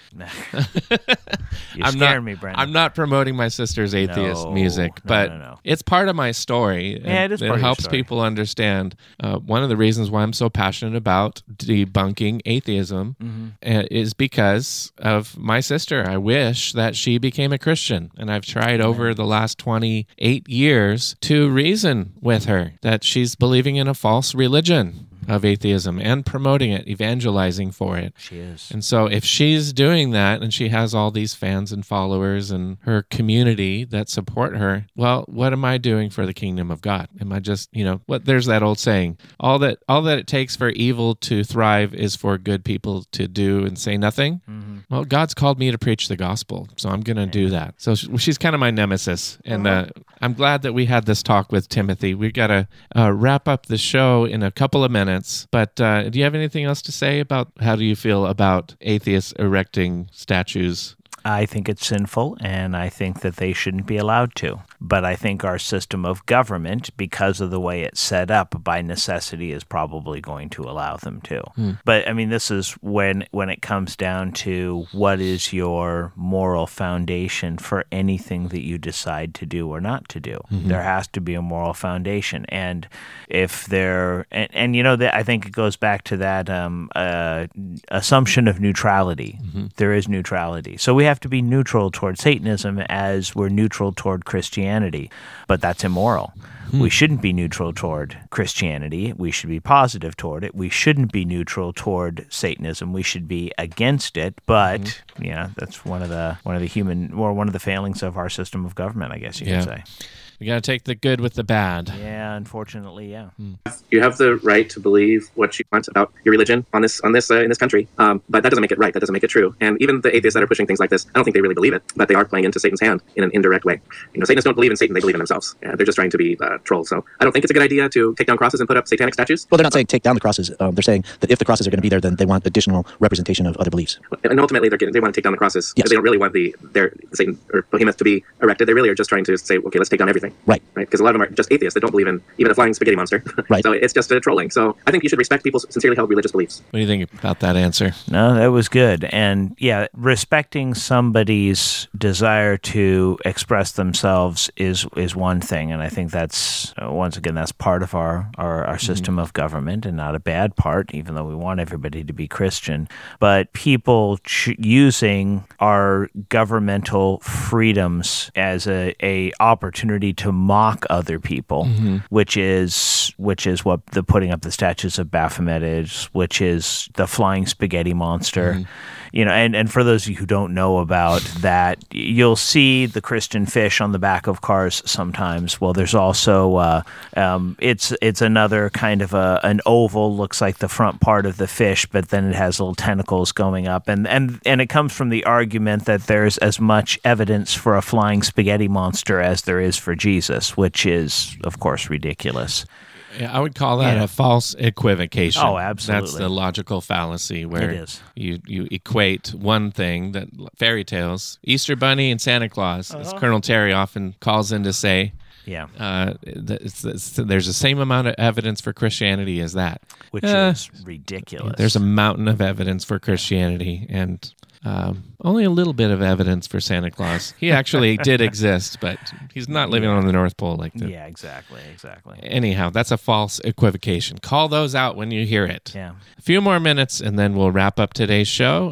You're scaring me, Brendan. I'm not promoting my sister's atheist music, but it's part of my story. Yeah, it is. It helps people understand. One of the reasons why I'm so passionate about debunking atheism is because of my sister. I wish that she became a Christian, and I've tried over the last 28 years to reason with her that she's believing in a false religion of atheism and promoting it, evangelizing for it. She is. And so if she's doing that and she has all these fans and followers and her community that support her, well, what am I doing for the kingdom of God? Am I just, there's that old saying, all that it takes for evil to thrive is for good people to do and say nothing. Well, God's called me to preach the gospel, so I'm going to do that. So she's kind of my nemesis. And I'm glad that we had this talk with Timothy. We've got to wrap up the show in a couple of minutes. But do you have anything else to say about how do you feel about atheists erecting statues? I think it's sinful, and I think that they shouldn't be allowed to. But I think our system of government, because of the way it's set up, by necessity is probably going to allow them to. But, I mean, this is when it comes down to what is your moral foundation for anything that you decide to do or not to do. There has to be a moral foundation. And if there, I think it goes back to that assumption of neutrality. There is neutrality. So we have to be neutral toward Satanism as we're neutral toward Christianity, but that's immoral. We shouldn't be neutral toward Christianity. We should be positive toward it. We shouldn't be neutral toward Satanism. We should be against it. But that's one of the failings of our system of government, I guess you could say. We got to take the good with the bad. Yeah, unfortunately, yeah. You have the right to believe what you want about your religion in this country, but that doesn't make it right. That doesn't make it true. And even the atheists that are pushing things like this, I don't think they really believe it, but they are playing into Satan's hand in an indirect way. Satanists don't believe in Satan; they believe in themselves. They're just trying to be trolls. So I don't think it's a good idea to take down crosses and put up satanic statues. Well, they're not saying take down the crosses. They're saying that if the crosses are going to be there, then they want additional representation of other beliefs. And ultimately, they want to take down the crosses. Yes. They don't really want their Satan or behemoth to be erected. They really are just trying to say, okay, let's take down everything. Right. Because a lot of them are just atheists that don't believe in even a flying spaghetti monster. Right. So it's just trolling. So I think you should respect people's sincerely held religious beliefs. What do you think about that answer? No, that was good. And respecting somebody's desire to express themselves is one thing. And I think that's, once again, that's part of our system of government and not a bad part, even though we want everybody to be Christian. But people using our governmental freedoms as a opportunity to mock other people, which is what the putting up the statues of Baphomet is, which is the flying spaghetti monster. And for those of you who don't know about that, you'll see the Christian fish on the back of cars sometimes. Well, there's also it's another kind of an oval, looks like the front part of the fish, but then it has little tentacles going up, and it comes from the argument that there's as much evidence for a flying spaghetti monster as there is for Jesus, which is, of course, ridiculous. Yeah, I would call that a false equivocation. Oh, absolutely. That's the logical fallacy where it is. You equate one thing, that fairy tales, Easter Bunny and Santa Claus, as Colonel Terry often calls in to say. Yeah. There's the same amount of evidence for Christianity as that. Which is ridiculous. There's a mountain of evidence for Christianity and only a little bit of evidence for Santa Claus. He actually did exist, but he's not living on the North Pole like that. Yeah, exactly. Anyhow, that's a false equivocation. Call those out when you hear it. Yeah. A few more minutes, and then we'll wrap up today's show.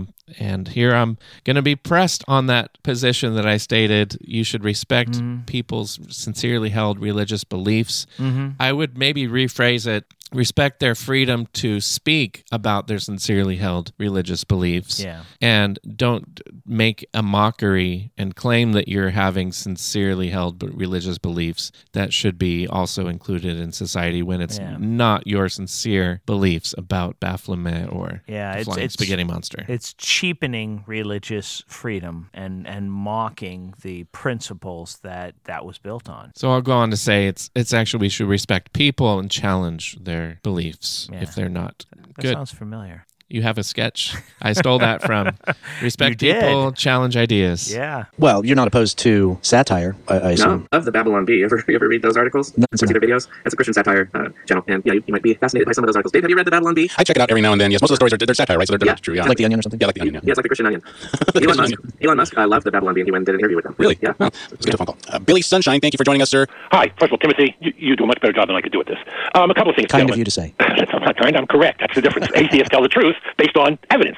And here I'm going to be pressed on that position that I stated. You should respect people's sincerely held religious beliefs. I would maybe rephrase it. Respect their freedom to speak about their sincerely held religious beliefs. Yeah. And don't make a mockery and claim that you're having sincerely held religious beliefs that should be also included in society when it's not your sincere beliefs about Baphomet or the flying spaghetti monster. It's cheapening religious freedom and mocking the principles that was built on. So I'll go on to say it's actually we should respect people and challenge their beliefs if they're not good. That sounds familiar. You have a sketch. I stole that from Respect People, Challenge Ideas. Yeah. Well, you're not opposed to satire, I assume. No, of the Babylon Bee. You ever read those articles? No, see their videos? It's a Christian satire channel. And you might be fascinated by some of those articles. Dave, have you read the Babylon Bee? I check it out every now and then. Yes, most of the stories they're satire, right? So they're not true. Yeah. Like The Onion or something? Yeah, like The Onion. Yeah, it's like the Christian Onion. Elon Musk loved the Babylon Bee, and he went and did an interview with them. Really? Yeah. Oh, let's get a phone call. Billy Sunshine, thank you for joining us, sir. Hi. First of all, Timothy, you do a much better job than I could do at this. A couple of things. Kind of you to say. I'm not kind. I'm correct. That's the difference. Atheists tell the truth based on evidence.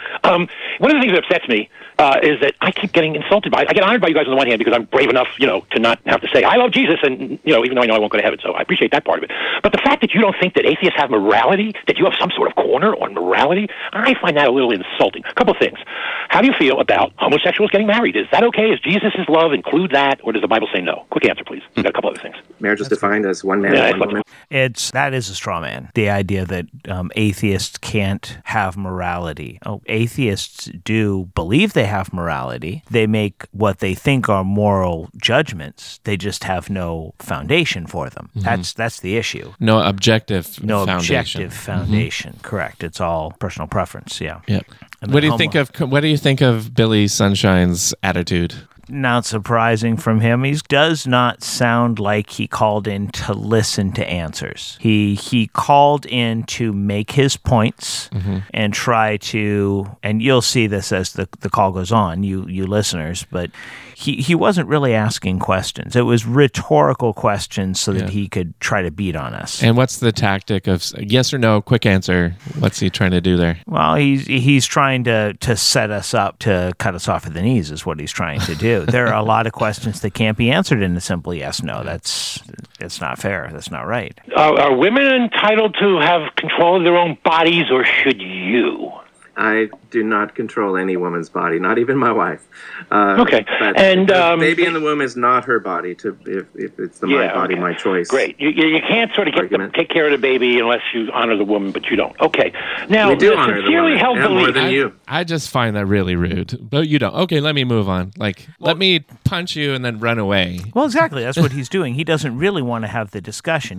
One of the things that upsets me is that I keep getting insulted by. I get honored by you guys on the one hand because I'm brave enough, to not have to say I love Jesus, and even though I know I won't go to heaven, so I appreciate that part of it. But the fact that you don't think that atheists have morality, that you have some sort of corner on morality, I find that a little insulting. A couple of things. How do you feel about homosexuals getting married? Is that okay? Is Jesus' love include that, or does the Bible say no? Quick answer, please. We've got a couple other things. Marriage is defined as one man and one woman. That is a straw man. The idea that atheists can't have morality. Atheists do believe they have morality. They make what they think are moral judgments. They just have no foundation for them. That's the issue. No objective foundation. Objective foundation. Correct. It's all personal preference. Yeah. Yep. What do you think of Billy Sunshine's attitude? not surprising from him. He does not sound like he called in to listen to answers. He called in to make his points and try to, and you'll see this as the call goes on, you listeners, but he wasn't really asking questions. It was rhetorical questions so that he could try to beat on us. And what's the tactic of yes or no, quick answer? What's he trying to do there? Well, he's trying to set us up to cut us off at the knees is what he's trying to do. There are a lot of questions that can't be answered in a simple yes, no. That's not fair. That's not right. Are women entitled to have control of their own bodies, or should you? I do not control any woman's body, not even my wife. Okay. But and the baby in the womb is not her body. If it's my body, my choice. Great. You can't sort of take care of the baby unless you honor the woman, but you don't. Okay. Now, we do honor the woman, held belief. more than you. I just find that really rude, but you don't. Okay, let me move on. Let me punch you and then run away. Well, exactly. That's what he's doing. He doesn't really want to have the discussion.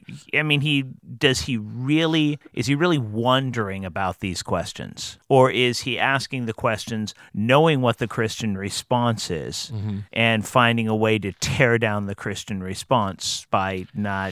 Is he really wondering about these questions? Or is he asking the questions knowing what the Christian response is and finding a way to tear down the Christian response by not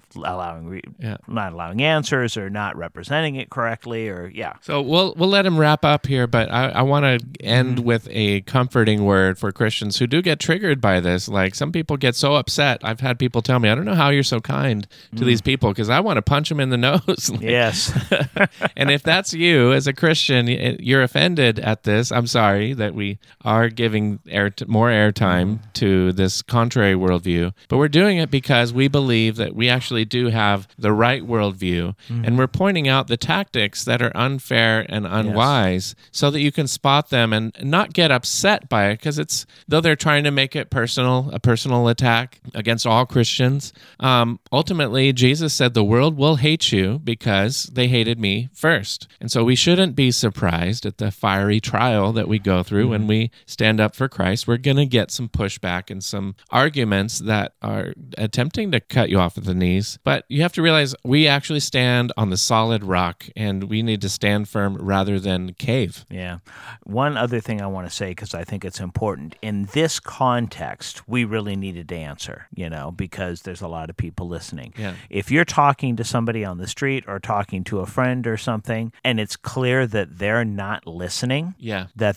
allowing answers or not representing it correctly So we'll let him wrap up here, but I want to end with a comforting word for Christians who do get triggered by this. Like, some people get so upset. I've had people tell me, I don't know how you're so kind to these people because I want to punch them in the nose. Yes. And if that's you as a Christian, you're offended at this. I'm sorry that we are giving more airtime to this contrary worldview, but we're doing it because we believe that we actually do have the right worldview, and we're pointing out the tactics that are unfair and unwise so that you can spot them and not get upset by it, because though they're trying to make it a personal attack against all Christians, ultimately Jesus said the world will hate you because they hated me first. And so we shouldn't be surprised at the fiery trial that we go through when we stand up for Christ. We're going to get some pushback and some arguments that are attempting to cut you off at the knees. But you have to realize we actually stand on the solid rock, and we need to stand firm rather than cave. Yeah. One other thing I want to say, because I think it's important, in this context, we really needed to answer, because there's a lot of people listening. Yeah. If you're talking to somebody on the street or talking to a friend or something, and it's clear that they're not listening, that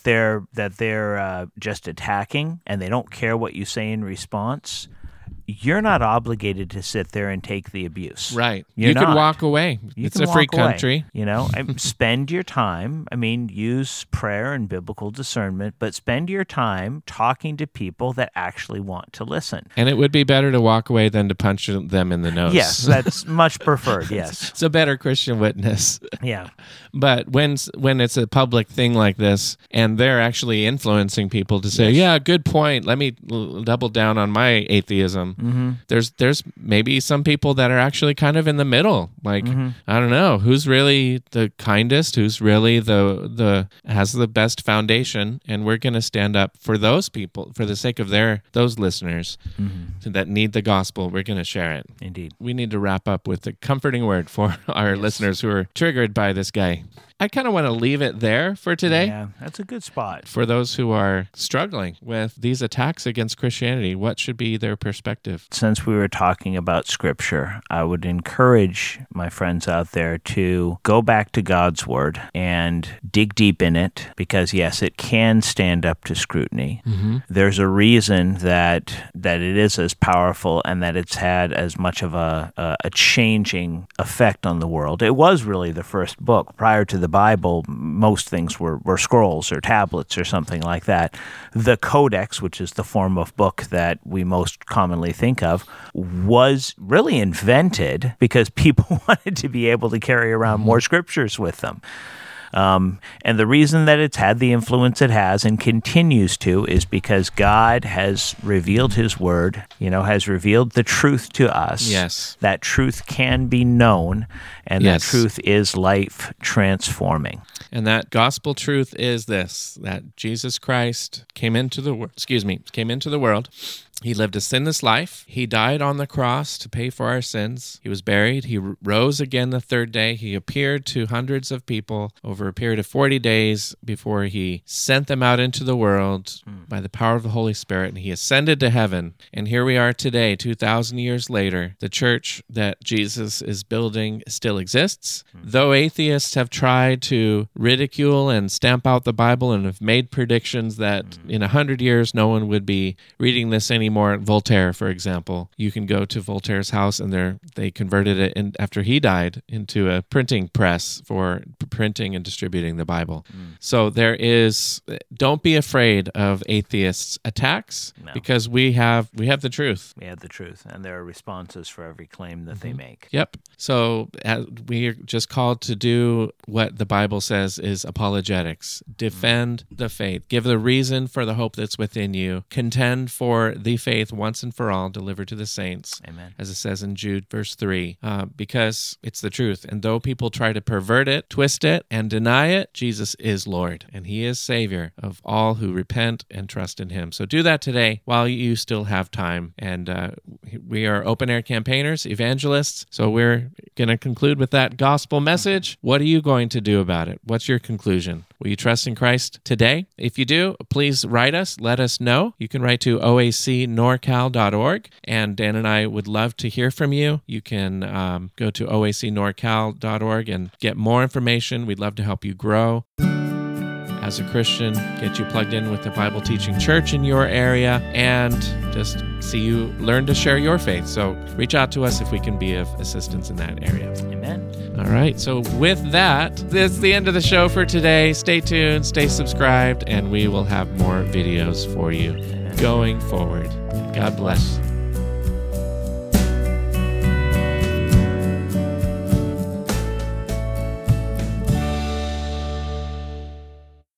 they're just attacking, and they don't care what you say in response, you're not obligated to sit there and take the abuse. Right. You could walk away. It's a free country. Spend your time. Use prayer and biblical discernment, but spend your time talking to people that actually want to listen. And it would be better to walk away than to punch them in the nose. Yes, that's much preferred, yes. It's a better Christian witness. Yeah. But when it's a public thing like this, and they're actually influencing people to say, yeah, good point, let me double down on my atheism. There's maybe some people that are actually kind of in the middle. I don't know who's really the kindest, who's really the has the best foundation, and we're going to stand up for those people for the sake of those listeners that need the gospel. We're going to share it. Indeed. We need to wrap up with a comforting word for our listeners who are triggered by this guy. I kind of want to leave it there for today. Yeah, that's a good spot. For those who are struggling with these attacks against Christianity, what should be their perspective? Since we were talking about Scripture, I would encourage my friends out there to go back to God's Word and dig deep in it, because, yes, it can stand up to scrutiny. There's a reason that it is as powerful and that it's had as much of a changing effect on the world. It was really the first book. Prior to the Bible, most things were scrolls or tablets or something like that. The Codex, which is the form of book that we most commonly think of, was really invented because people wanted to be able to carry around more scriptures with them. And the reason that it's had the influence it has and continues to is because God has revealed His Word, has revealed the truth to us. Yes. That truth can be known, and that truth is life transforming. And that gospel truth is this, that Jesus Christ came into the world, He lived a sinless life. He died on the cross to pay for our sins. He was buried. He rose again the third day. He appeared to hundreds of people over a period of 40 days before he sent them out into the world by the power of the Holy Spirit, and he ascended to heaven. And here we are today, 2,000 years later. The church that Jesus is building still exists. Though atheists have tried to ridicule and stamp out the Bible and have made predictions that in 100 years no one would be reading this anymore. Voltaire, for example. You can go to Voltaire's house, and they converted it after he died into a printing press for printing and distributing the Bible. So don't be afraid of atheists' attacks, because we have the truth. We have the truth, and there are responses for every claim that they make. Yep. So we are just called to do what the Bible says is apologetics. Defend the faith. Give the reason for the hope that's within you. Contend for the faith once and for all delivered to the saints. Amen. As it says in Jude verse 3, because it's the truth. And though people try to pervert it, twist it, and deny it, Jesus is Lord, and he is Savior of all who repent and trust in him. So do that today while you still have time. And we are open-air campaigners, evangelists, so we're going to conclude with that gospel message. What are you going to do about it? What's your conclusion? Will you trust in Christ today? If you do, please write us. Let us know. You can write to oacnorcal.org, and Dan and I would love to hear from you. You can go to oacnorcal.org and get more information. We'd love to help you grow as a Christian, get you plugged in with the Bible teaching church in your area, and just see you learn to share your faith. So reach out to us if we can be of assistance in that area. Amen. All right. So with that, that's the end of the show for today. Stay tuned, stay subscribed, and we will have more videos for you going forward. God bless.